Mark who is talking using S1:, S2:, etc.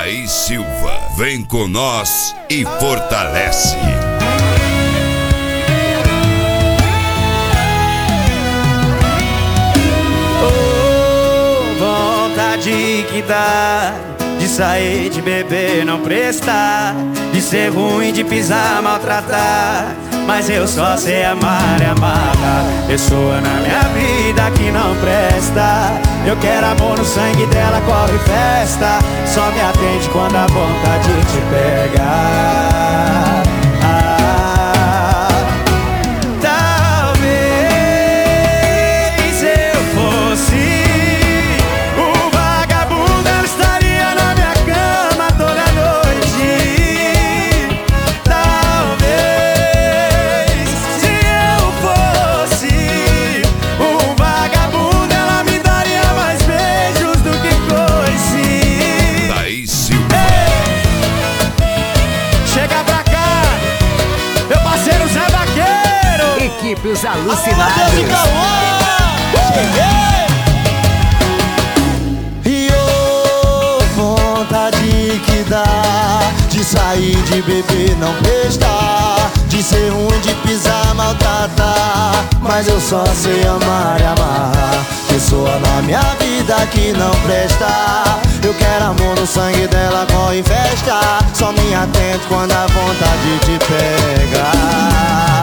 S1: Thaís Silva, vem com nós e fortalece.
S2: Oh, vontade que dá de sair, de beber, não prestar, de ser ruim, de pisar, maltratar. Mas eu só sei amar e amar pessoa na minha vida que não presta. Eu quero amor no sangue dela, corre festa. Só me atende quando a vontade te pega. Talvez eu fosse um vagabundo, ela estaria na minha cama toda noite. Talvez se eu fosse um vagabundo, ela me daria mais beijos do que coice.
S1: Thaís Silva.
S2: Chega pra cá, meu parceiro Zé Vaqueiro.
S3: Equipe Os Alucinados.
S4: E oh, vontade que dá de sair, de beber, não prestar, de ser ruim, de pisar, maltratar. Mas eu só sei amar e amar pessoa na minha vida que não presta. Eu quero amor no sangue dela, corre festa. Só me atento quando a vontade te pega.